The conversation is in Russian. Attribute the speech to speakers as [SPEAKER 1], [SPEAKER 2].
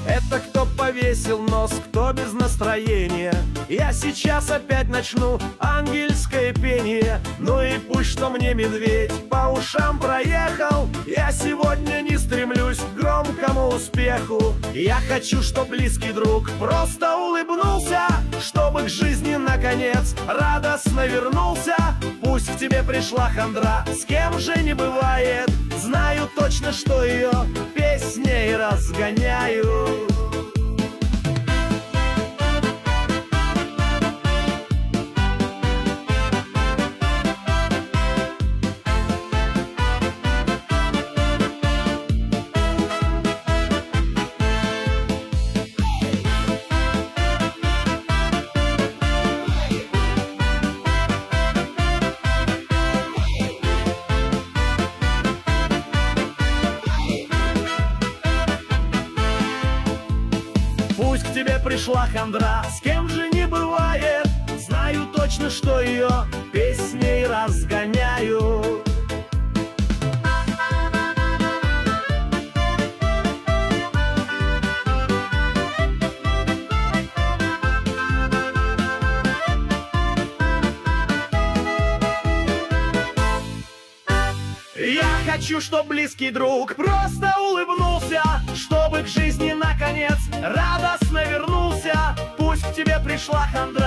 [SPEAKER 1] Это кто повесил нос, кто без настроения. Я сейчас опять начну ангельское пение. Ну и пусть что мне медведь по ушам проехал, я сегодня не стремлюсь к громкому успеху. Я хочу, чтоб близкий друг просто улыбнулся, чтобы к жизни наконец радостно вернулся. Пусть к тебе пришла хандра, с кем же не бывает. Знаю точно, что ее песней разгоняю. Пусть к тебе пришла хандра, с кем же не бывает. Знаю точно, что ее песней разгоняю. Я хочу, чтоб близкий друг просто улыбнулся, чтобы к жизни наконец радостно вернулся. Пусть к тебе пришла хандра,